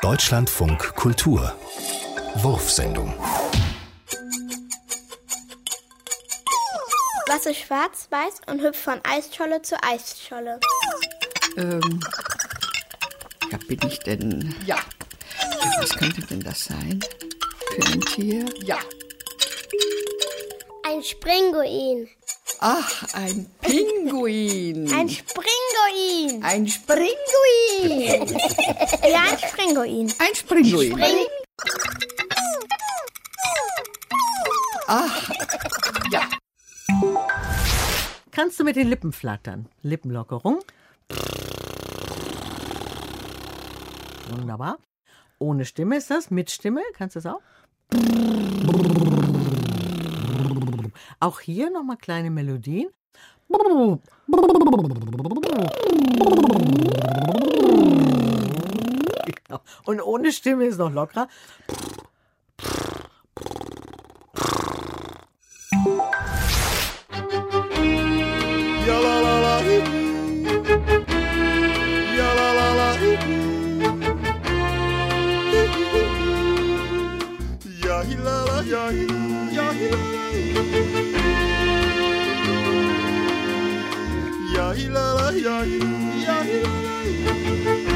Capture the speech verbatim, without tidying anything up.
Deutschlandfunk Kultur Wurfsendung. Was ist schwarz-weiß und hüpft von Eisscholle zu Eisscholle? Ähm, ja, bin ich denn... Ja. ja. Was könnte denn das sein? Für ein Tier? Ja. Ein Springuin. Ach, ein Pinguin. Ein Springuin. Ein Springuin. Ja, ein Springuin. Ein Springuin. Spring Ach, ja. Kannst du mit den Lippen flattern? Lippenlockerung. Wunderbar. Ohne Stimme ist das. Mit Stimme kannst du das auch? Auch hier nochmal kleine Melodien. Und ohne Stimme ist noch lockerer. Ja la la la, ja la la la, ja hi la la, ja hi, ja hi la la, ja hi la la, ja hi, ja hi la la.